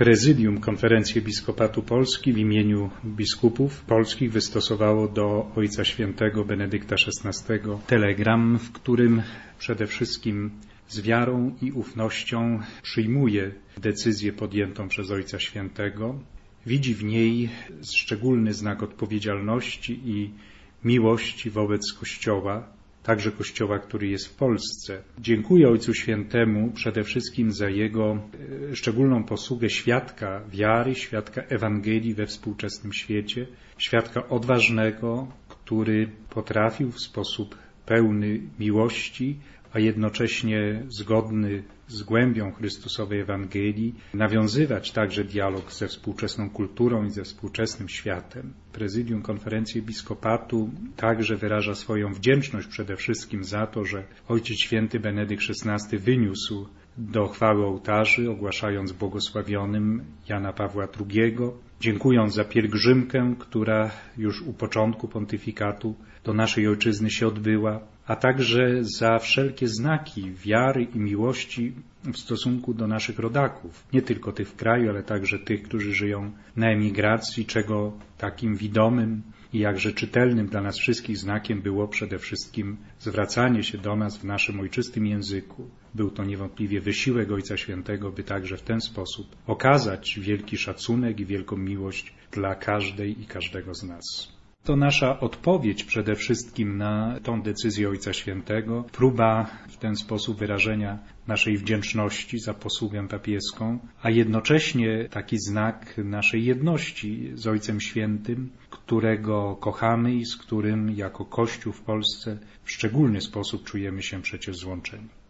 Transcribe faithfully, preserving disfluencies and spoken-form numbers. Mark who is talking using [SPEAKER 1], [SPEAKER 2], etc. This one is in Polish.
[SPEAKER 1] Prezydium Konferencji Episkopatu Polski w imieniu biskupów polskich wystosowało do Ojca Świętego Benedykta szesnastego telegram, w którym przede wszystkim z wiarą i ufnością przyjmuje decyzję podjętą przez Ojca Świętego. Widzi w niej szczególny znak odpowiedzialności i miłości wobec Kościoła, także Kościoła, który jest w Polsce. Dziękuję Ojcu Świętemu przede wszystkim za jego szczególną posługę świadka wiary, świadka Ewangelii we współczesnym świecie, świadka odważnego, który potrafił w sposób pełny miłości, a jednocześnie zgodny z głębią Chrystusowej Ewangelii, nawiązywać także dialog ze współczesną kulturą i ze współczesnym światem. Prezydium Konferencji Episkopatu także wyraża swoją wdzięczność przede wszystkim za to, że Ojciec Święty Benedykt szesnasty wyniósł do chwały ołtarzy, ogłaszając błogosławionym Jana Pawła drugiego, dziękując za pielgrzymkę, która już u początku pontyfikatu do naszej ojczyzny się odbyła, a także za wszelkie znaki wiary i miłości w stosunku do naszych rodaków, nie tylko tych w kraju, ale także tych, którzy żyją na emigracji, czego takim widomym i jakże czytelnym dla nas wszystkich znakiem było przede wszystkim zwracanie się do nas w naszym ojczystym języku. Był to niewątpliwie wysiłek Ojca Świętego, by także w ten sposób okazać wielki szacunek i wielką miłość dla każdej i każdego z nas. To nasza odpowiedź przede wszystkim na tą decyzję Ojca Świętego, próba w ten sposób wyrażenia naszej wdzięczności za posługę papieską, a jednocześnie taki znak naszej jedności z Ojcem Świętym, którego kochamy i z którym jako Kościół w Polsce w szczególny sposób czujemy się przecież złączeni.